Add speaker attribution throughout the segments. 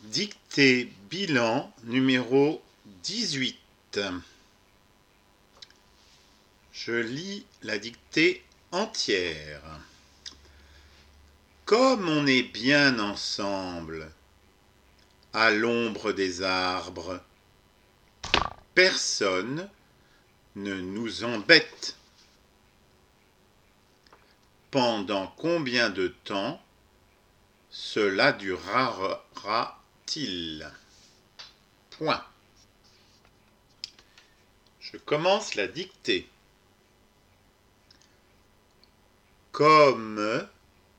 Speaker 1: Dictée bilan numéro 18. Je lis la dictée entière. Comme on est bien ensemble, à l'ombre des arbres, personne ne nous embête. Pendant combien de temps cela durera-t-il? Point. Je commence la dictée. Comme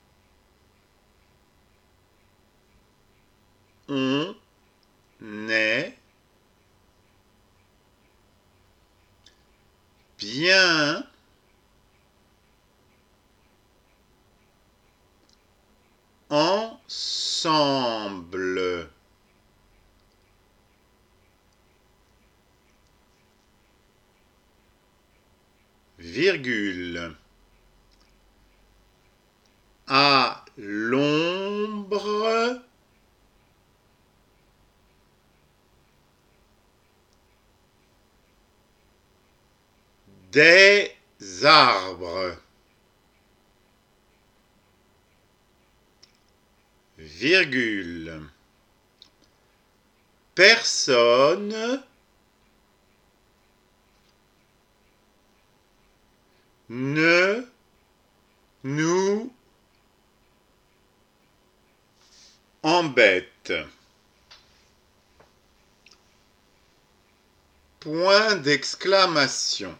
Speaker 1: on est bien ensemble, virgule, à l'ombre des arbres, virgule, personne ne nous embête. Point d'exclamation.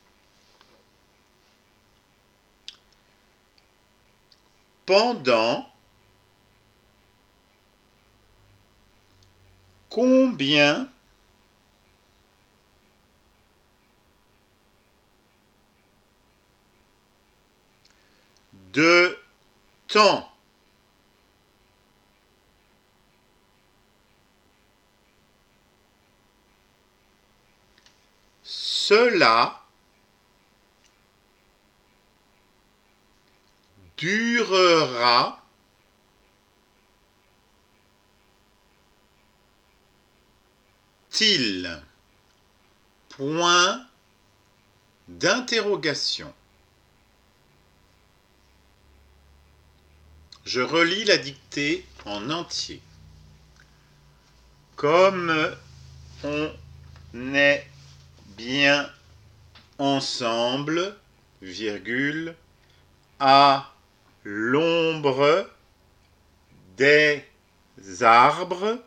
Speaker 1: Pendant combien de temps cela durera-t-il? Point d'interrogation. Je relis la dictée en entier. Comme on est bien ensemble, virgule, à l'ombre des arbres,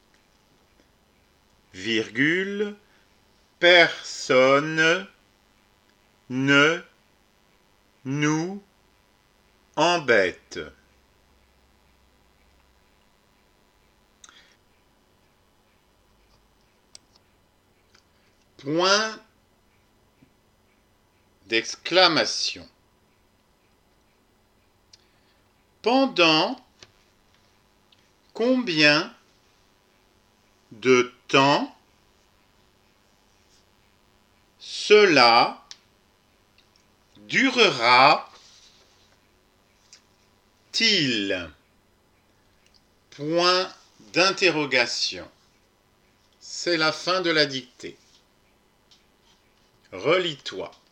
Speaker 1: virgule, personne ne nous embête. Point d'exclamation. Pendant combien de temps cela durera-t-il? Point d'interrogation. C'est la fin de la dictée. Relis-toi.